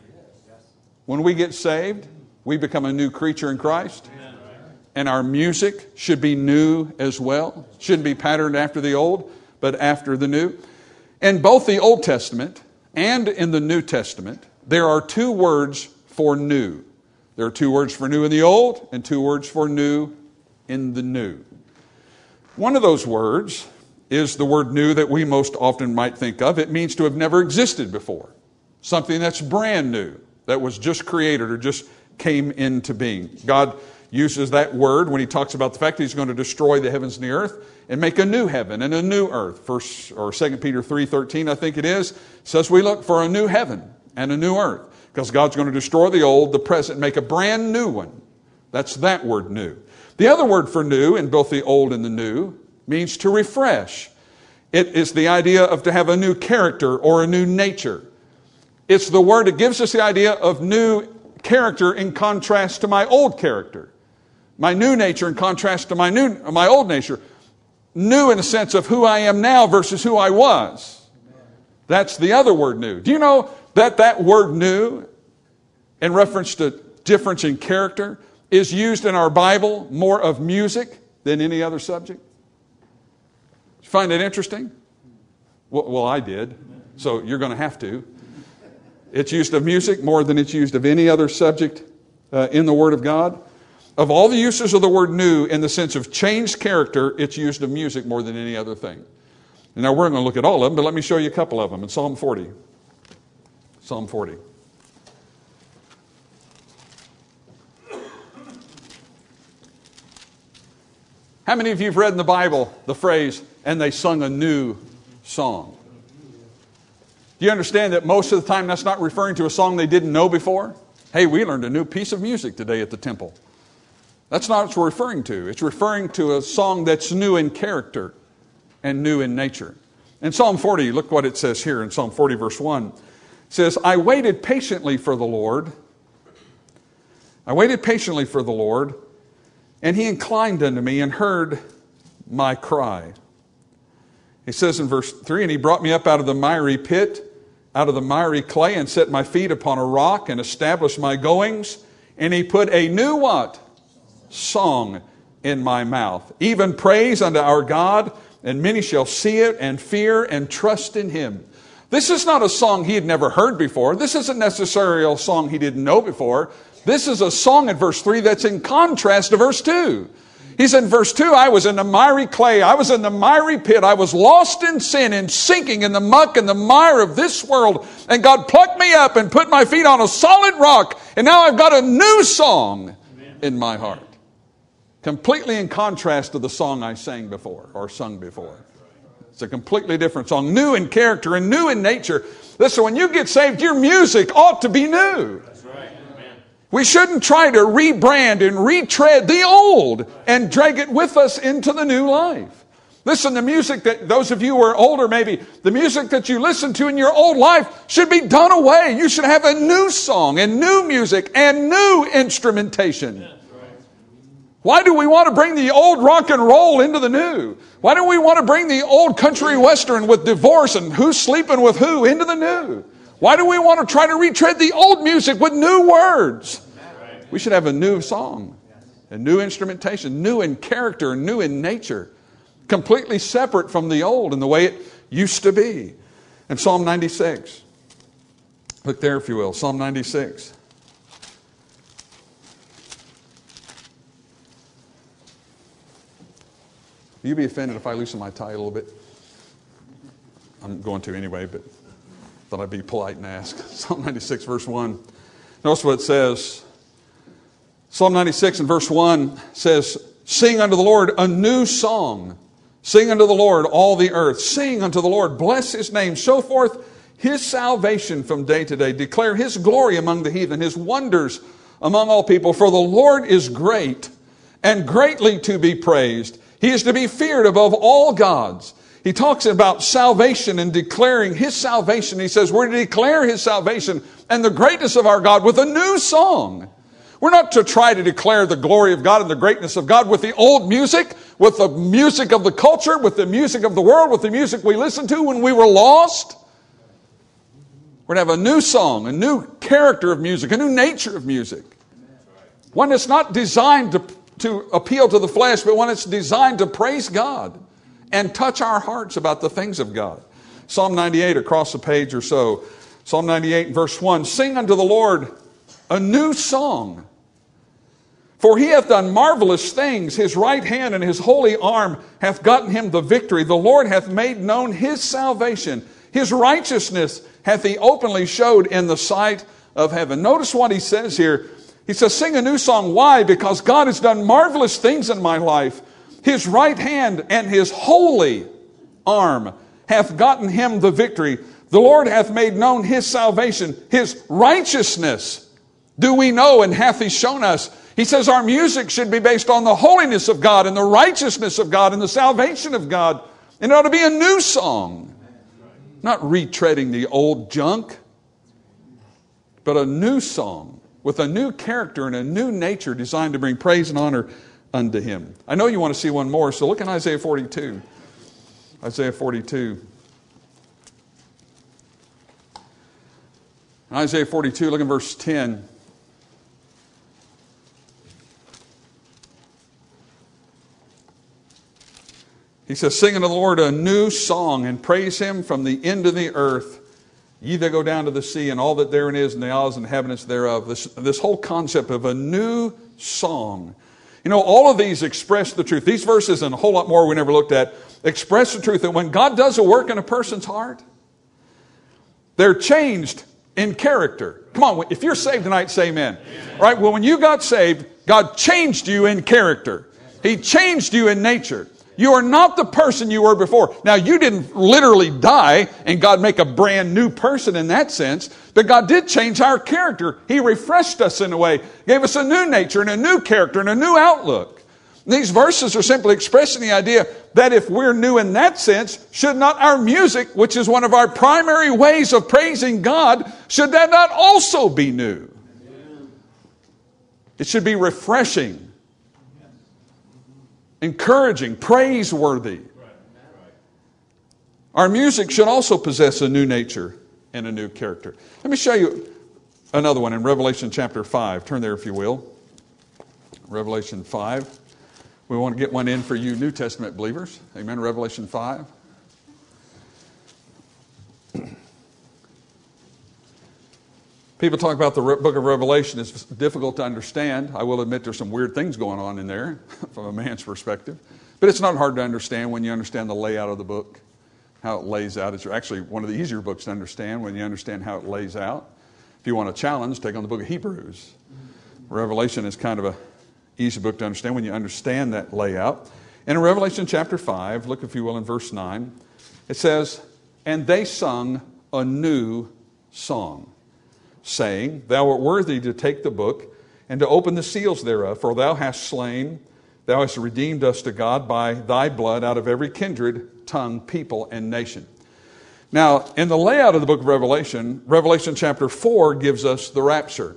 When we get saved, we become a new creature in Christ. And our music should be new as well. Shouldn't be patterned after the old, but after the new. In both the Old Testament and in the New Testament, there are two words for new. There are two words for new in the Old and two words for new in the New. One of those words is the word new that we most often might think of. It means to have never existed before. Something that's brand new, that was just created or just came into being. God uses that word when he talks about the fact that he's going to destroy the heavens and the earth and make a new heaven and a new earth. First or Second Peter three thirteen, I think it is, says we look for a new heaven and a new earth because God's going to destroy the old, the present, and make a brand new one. That's that word, new. The other word for new in both the old and the new means to refresh. It is the idea of to have a new character or a new nature. It's the word that gives us the idea of new character in contrast to my old character. My new nature in contrast to my new, my old nature. New in the sense of who I am now versus who I was. That's the other word, new. Do you know that that word new, in reference to difference in character, is used in our Bible more of music than any other subject? You find that interesting? Well, well, I did. So you're going to have to. It's used of music more than it's used of any other subject uh, in the Word of God. Of all the uses of the word new in the sense of changed character, it's used of music more than any other thing. And now we're going to look at all of them, but let me show you a couple of them in Psalm forty. Psalm forty. How many of you have read in the Bible the phrase, and they sung a new song? Do you understand that most of the time that's not referring to a song they didn't know before? Hey, we learned a new piece of music today at the temple. That's not what it's referring to. It's referring to a song that's new in character and new in nature. In Psalm forty, look what it says here in Psalm forty, verse one. It says, I waited patiently for the Lord. I waited patiently for the Lord, and he inclined unto me and heard my cry. He says in verse three, and he brought me up out of the miry pit, out of the miry clay, and set my feet upon a rock, and established my goings. And he put a new what? Song in my mouth. Even praise unto our God, and many shall see it, and fear, and trust in him. This is not a song he had never heard before. This isn't necessarily a song he didn't know before. This is a song in verse three that's in contrast to verse two. He said in verse two, I was in the miry clay. I was in the miry pit. I was lost in sin and sinking in the muck and the mire of this world. And God plucked me up and put my feet on a solid rock. And now I've got a new song in my heart. Completely in contrast to the song I sang before or sung before. It's a completely different song. New in character and new in nature. Listen, when you get saved, your music ought to be new. We shouldn't try to rebrand and retread the old and drag it with us into the new life. Listen, the music that, those of you who are older maybe, the music that you listen to in your old life should be done away. You should have a new song and new music and new instrumentation. Why do we want to bring the old rock and roll into the new? Why do we want to bring the old country western with divorce and who's sleeping with who into the new? Why do we want to try to retread the old music with new words? We should have a new song, a new instrumentation, new in character, new in nature, completely separate from the old and the way it used to be. And Psalm ninety-six. Look there if you will, Psalm ninety-six. Will you be offended if I loosen my tie a little bit? I'm going to anyway, but thought I'd be polite and ask. Psalm ninety-six, verse one. Notice what it says. Psalm ninety-six and verse one says, sing unto the Lord a new song. Sing unto the Lord all the earth. Sing unto the Lord, bless his name. Show forth his salvation from day to day. Declare his glory among the heathen, his wonders among all people. For the Lord is great and greatly to be praised. He is to be feared above all gods. He talks about salvation and declaring his salvation. He says we're to declare his salvation and the greatness of our God with a new song. We're not to try to declare the glory of God and the greatness of God with the old music, with the music of the culture, with the music of the world, with the music we listened to when we were lost. We're to have a new song, a new character of music, a new nature of music. One that's not designed to, to appeal to the flesh, but one that's designed to praise God and touch our hearts about the things of God. Psalm ninety-eight across the page or so. Psalm ninety-eight verse one. Sing unto the Lord a new song. For he hath done marvelous things. His right hand and his holy arm hath gotten him the victory. The Lord hath made known his salvation. His righteousness hath he openly showed in the sight of heaven. Notice what he says here. He says, sing a new song. Why? Because God has done marvelous things in my life. His right hand and his holy arm hath gotten him the victory. The Lord hath made known his salvation. His righteousness do we know, and hath he shown us. He says our music should be based on the holiness of God and the righteousness of God and the salvation of God. And it ought to be a new song. Not retreading the old junk, but a new song with a new character and a new nature designed to bring praise and honor unto him. I know you want to see one more, so look in Isaiah forty-two. Isaiah forty-two. In Isaiah forty-two, look in verse ten. He says, sing unto the Lord a new song, and praise him from the end of the earth, ye that go down to the sea, and all that therein is, and the isles and inhabitants thereof. This, this whole concept of a new song. You know, all of these express the truth. These verses and a whole lot more we never looked at express the truth that when God does a work in a person's heart, they're changed in character. Come on, if you're saved tonight, say amen. Amen. Right? Well, when you got saved, God changed you in character. He changed you in nature. You are not the person you were before. Now, you didn't literally die and God make a brand new person in that sense, but God did change our character. He refreshed us in a way, gave us a new nature and a new character and a new outlook. These verses are simply expressing the idea that if we're new in that sense, should not our music, which is one of our primary ways of praising God, should that not also be new? It should be refreshing, encouraging, praiseworthy. Our music should also possess a new nature and a new character. Let me show you another one in Revelation chapter five. Turn there if you will. Revelation five. We want to get one in for you New Testament believers. Amen. Revelation five. People talk about the book of Revelation. It's difficult to understand. I will admit there's some weird things going on in there from a man's perspective. But it's not hard to understand when you understand the layout of the book, how it lays out. It's actually one of the easier books to understand when you understand how it lays out. If you want a challenge, take on the book of Hebrews. Revelation is kind of a easy book to understand when you understand that layout. And in Revelation chapter five, look if you will in verse nine, it says, and they sung a new song, saying, thou art worthy to take the book and to open the seals thereof, for thou hast slain, thou hast redeemed us to God by thy blood out of every kindred, tongue, people, and nation. Now, in the layout of the book of Revelation, Revelation chapter four gives us the rapture.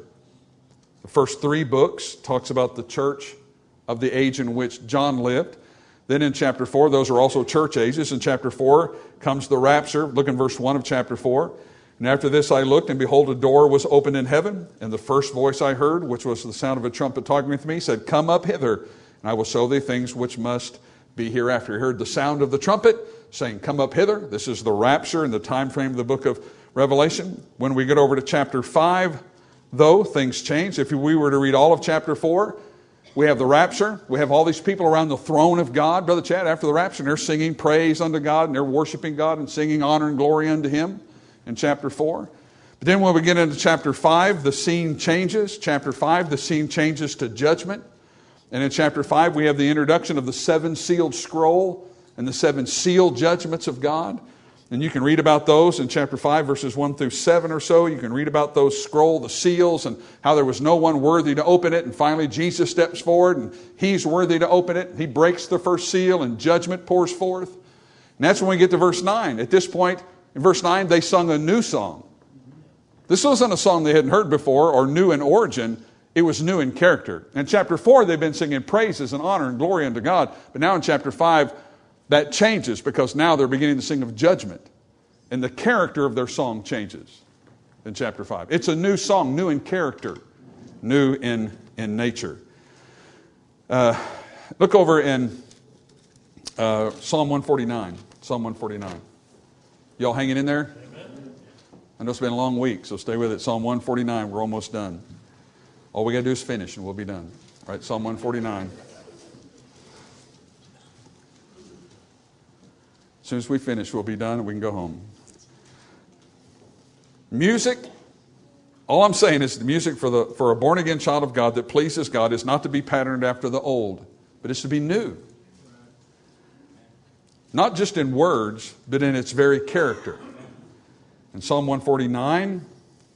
The first three books talks about the church of the age in which John lived. Then in chapter four, those are also church ages. In chapter four comes the rapture. Look in verse one of chapter four. And after this I looked, and behold, a door was opened in heaven. And the first voice I heard, which was the sound of a trumpet talking with me, said, come up hither, and I will show thee things which must be hereafter. He heard the sound of the trumpet saying, come up hither. This is the rapture and the time frame of the book of Revelation. When we get over to chapter five, though, things change. If we were to read all of chapter four, we have the rapture. We have all these people around the throne of God, Brother Chad, after the rapture, and they're singing praise unto God, and they're worshiping God and singing honor and glory unto him in chapter four. But then when we get into chapter five, the scene changes. Chapter five, the scene changes to judgment. And in chapter five, we have the introduction of the seven sealed scroll and the seven sealed judgments of God. And you can read about those in chapter five, verses one through seven or so. You can read about those scroll, the seals, and how there was no one worthy to open it. And finally, Jesus steps forward, and he's worthy to open it. He breaks the first seal, and judgment pours forth. And that's when we get to verse nine. At this point, in verse nine, they sung a new song. This wasn't a song they hadn't heard before or new in origin. It was new in character. In chapter four, they've been singing praises and honor and glory unto God. But now in chapter five, that changes because now they're beginning to sing of judgment. And the character of their song changes in chapter five. It's a new song, new in character, new in, in nature. Uh, look over in uh, Psalm one forty-nine. Psalm one forty-nine. Y'all hanging in there? Amen. I know it's been a long week, so stay with it. Psalm one forty-nine, we're almost done. All we got to do is finish and we'll be done. All right, Psalm one forty-nine. As soon as we finish, we'll be done and we can go home. Music, all I'm saying is the music for, the, for a born-again child of God that pleases God is not to be patterned after the old, but it's to be new. Not just in words, but in its very character. In Psalm one forty-nine,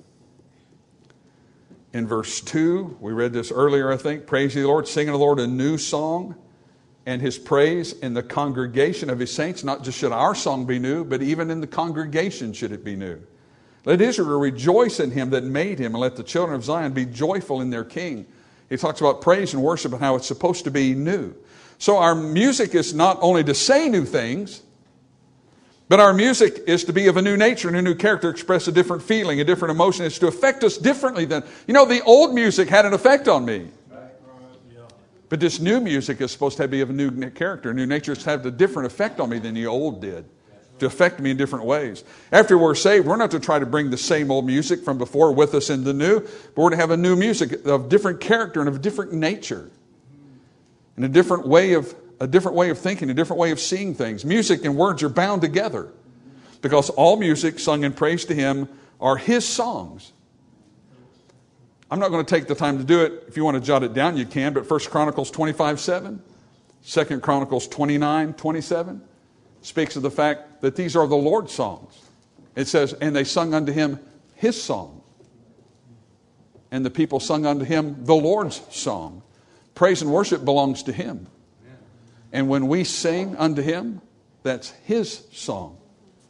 in verse two, we read this earlier, I think. Praise ye the Lord, sing unto the Lord a new song, and His praise in the congregation of His saints. Not just should our song be new, but even in the congregation should it be new. Let Israel rejoice in Him that made him, and let the children of Zion be joyful in their King. He talks about praise and worship and how it's supposed to be new. So our music is not only to say new things, but our music is to be of a new nature and a new character, express a different feeling, a different emotion. It's to affect us differently than, you know, the old music had an effect on me. But this new music is supposed to be of a new character, a new nature. It's to have a different effect on me than the old did, to affect me in different ways. After we're saved, we're not to try to bring the same old music from before with us in the new, but we're to have a new music of different character and of different nature. And a different way of a different way of thinking, a different way of seeing things. Music and words are bound together because all music sung in praise to Him are His songs. I'm not going to take the time to do it. If you want to jot it down, you can. But First Chronicles twenty-five seven, Second Chronicles twenty-nine twenty-seven speaks of the fact that these are the Lord's songs. It says, and they sung unto Him His song. And the people sung unto Him the Lord's song. Praise and worship belongs to Him. And when we sing unto Him, that's His song.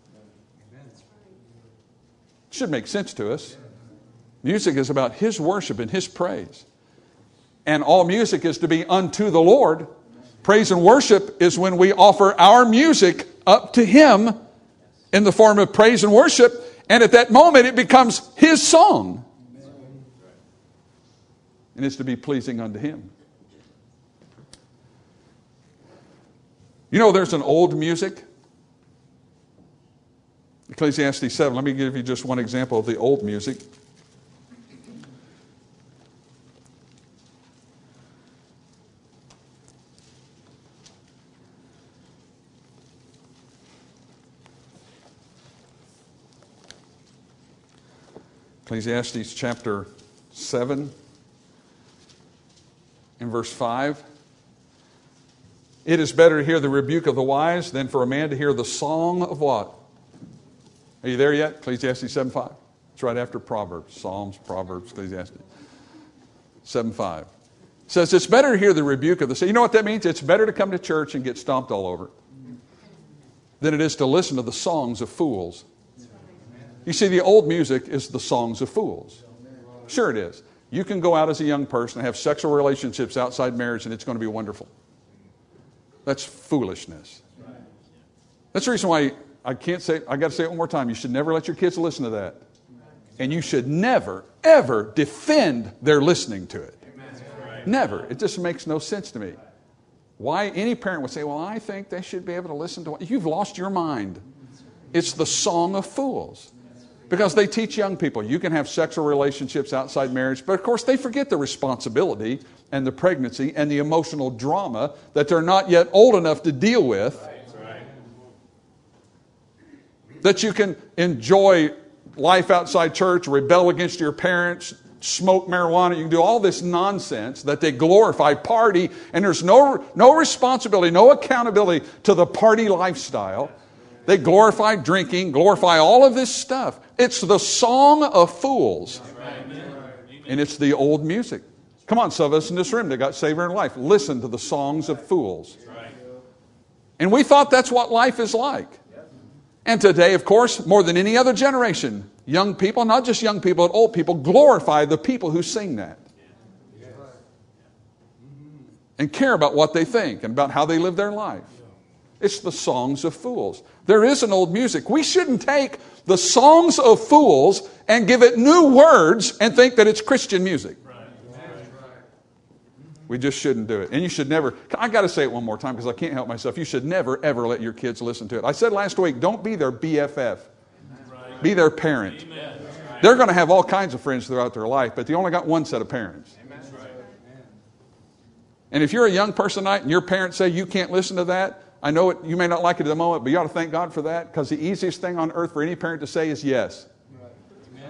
It should make sense to us. Music is about His worship and His praise. And all music is to be unto the Lord. Praise and worship is when we offer our music up to Him in the form of praise and worship. And at that moment, it becomes His song. And it's to be pleasing unto Him. You know, there's an old music. Ecclesiastes seven. Let me give you just one example of the old music. Ecclesiastes chapter seven and verse five. It is better to hear the rebuke of the wise than for a man to hear the song of what? Are you there yet? Ecclesiastes seven five. It's right after Proverbs. Psalms, Proverbs, Ecclesiastes. seven five. It says it's better to hear the rebuke of the... You know what that means? It's better to come to church and get stomped all over than it is to listen to the songs of fools. You see, the old music is the songs of fools. Sure it is. You can go out as a young person and have sexual relationships outside marriage and it's going to be wonderful. That's foolishness. That's the reason why I can't say, I got to say it one more time. You should never let your kids listen to that. And you should never, ever defend their listening to it. Never. It just makes no sense to me. Why any parent would say, well, I think they should be able to listen to what... You've lost your mind. It's the song of fools. Because they teach young people, you can have sexual relationships outside marriage, but of course they forget the responsibility and the pregnancy and the emotional drama that they're not yet old enough to deal with. Right. That you can enjoy life outside church, rebel against your parents, smoke marijuana, you can do all this nonsense that they glorify, party, and there's no, no responsibility, no accountability to the party lifestyle. They glorify drinking, glorify all of this stuff. It's the song of fools. And it's the old music. Come on, some of us in this room that got saved in life, listen to the songs of fools. And we thought that's what life is like. And today, of course, more than any other generation, young people, not just young people, but old people, glorify the people who sing that. And care about what they think and about how they live their life. It's the songs of fools. There is an old music. We shouldn't take the songs of fools and give it new words and think that it's Christian music. We just shouldn't do it. And you should never, I got to say it one more time because I can't help myself. You should never, ever let your kids listen to it. I said last week, don't be their B F F. Be their parent. They're going to have all kinds of friends throughout their life, but they only got one set of parents. And if you're a young person tonight and your parents say you can't listen to that, I know it, you may not like it at the moment, but you ought to thank God for that because the easiest thing on earth for any parent to say is yes.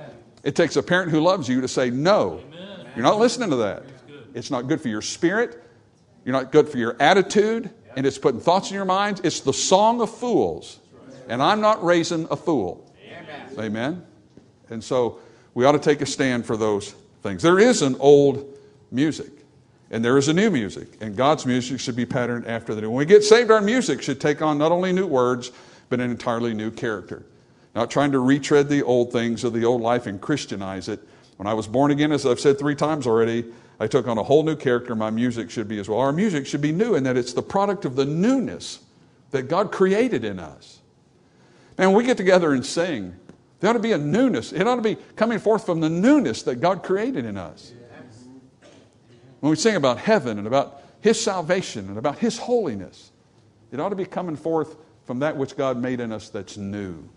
It takes a parent who loves you to say, no, Amen. You're not listening to that. It's not good for your spirit. You're not good for your attitude. And it's putting thoughts in your minds. It's the song of fools. And I'm not raising a fool. Amen. Amen. And so we ought to take a stand for those things. There is an old music. And there is a new music. And God's music should be patterned after the new. When we get saved, our music should take on not only new words, but an entirely new character. Not trying to retread the old things of the old life and Christianize it. When I was born again, as I've said three times already, I took on a whole new character. My music should be as well. Our music should be new in that it's the product of the newness that God created in us. And when we get together and sing, there ought to be a newness. It ought to be coming forth from the newness that God created in us. When we sing about heaven and about His salvation and about His holiness, it ought to be coming forth from that which God made in us that's new.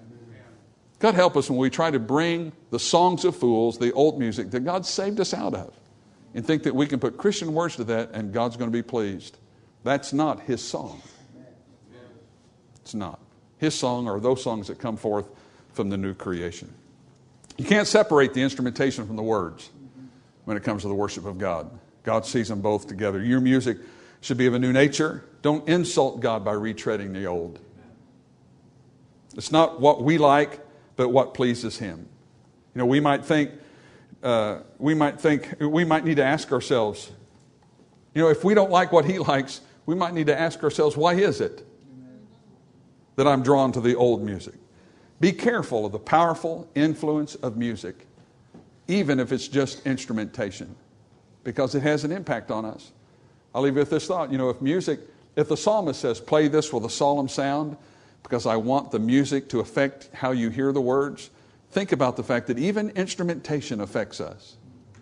God help us when we try to bring the songs of fools, the old music that God saved us out of, and think that we can put Christian words to that and God's going to be pleased. That's not His song. It's not. His song are those songs that come forth from the new creation. You can't separate the instrumentation from the words when it comes to the worship of God. God sees them both together. Your music should be of a new nature. Don't insult God by retreading the old. It's not what we like, but what pleases Him. You know, we might think, uh, we might think, we might need to ask ourselves, you know, if we don't like what He likes, we might need to ask ourselves, why is it that I'm drawn to the old music? Be careful of the powerful influence of music, even if it's just instrumentation, because it has an impact on us. I'll leave you with this thought. You know, if music, if the psalmist says, play this with a solemn sound, because I want the music to affect how you hear the words, think about the fact that even instrumentation affects us.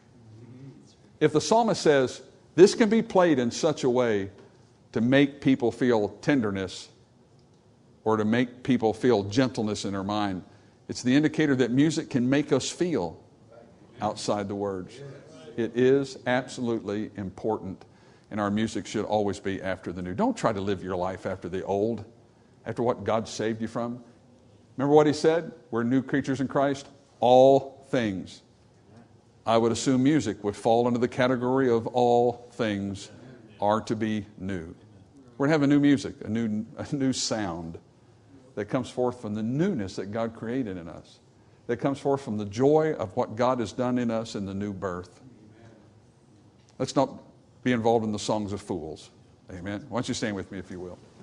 If the psalmist says, this can be played in such a way to make people feel tenderness or to make people feel gentleness in their mind, it's the indicator that music can make us feel outside the words. It is absolutely important, and our music should always be after the new. Don't try to live your life after the old, after what God saved you from. Remember what He said? We're new creatures in Christ. All things. I would assume music would fall into the category of all things are to be new. We're going to have a new music, a new, a new sound that comes forth from the newness that God created in us, that comes forth from the joy of what God has done in us in the new birth. Let's not be involved in the songs of fools. Amen. Why don't you stand with me if you will.